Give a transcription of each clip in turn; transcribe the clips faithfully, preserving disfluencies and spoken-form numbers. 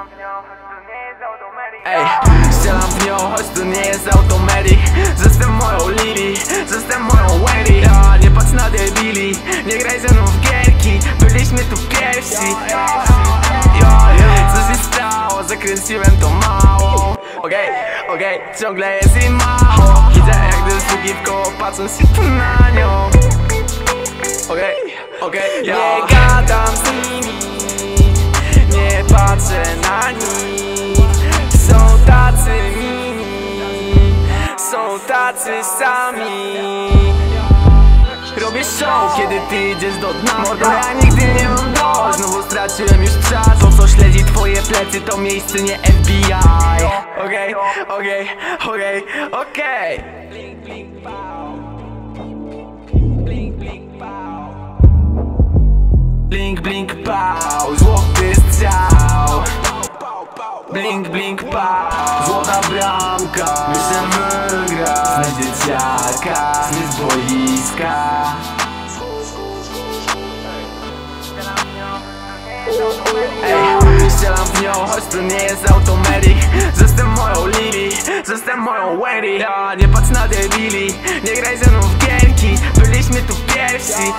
Ej, strzelam w nią, choć to nie jest automerik. Zostań moją Lili, zostań moją Wendy. Ja, nie patrz na debili, nie graj ze mną w gierki. Byliśmy tu pierwsi. Co się stało? Zakręciłem to mało. Okej, okay, okej, okay, ciągle jest jej mało. Widzę jak gdy sługi w koło, patrząc się tu na nią. Okej, okay, okej, okay, yeah. Nie gadam z nimi, nie patrzę na nich. Są tacy mini, są tacy sami. Robię show, kiedy ty idziesz do dna. Mordo, ja nigdy nie mam dość. Znowu straciłem już czas. To co śledzi twoje plecy to miejsce nie F B I. Okej, okej, okej, okej. Blink, blink, pow. Blink, blink, pow. Blink, blink, pow. Złoty strzał. Blink, blink, pow. Złota bramka. Myślę wygrać. Sny dzieciaka, sny z boiska. Ej, strzelam w nią, choć to nie jest automerik. Zostań moją Lili, zostań moją Wendy. Ja, nie patrz na debili, nie graj ze mną w gierki. Byliśmy tu pierwsi.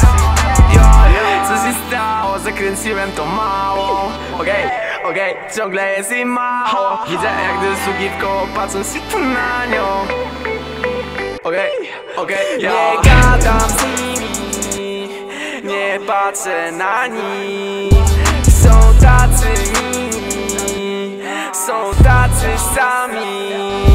Co się stało? Zakręciłem to mało. Okej, okay, okej, okay, ciągle jest jej mało. Widzę jak gdy sługi w koło, patrząc się tu na nią. Okej, okay, okej, okay, yeah. Nie gadam z nimi, nie patrzę na nich. Są tacy mini, są tacy sami.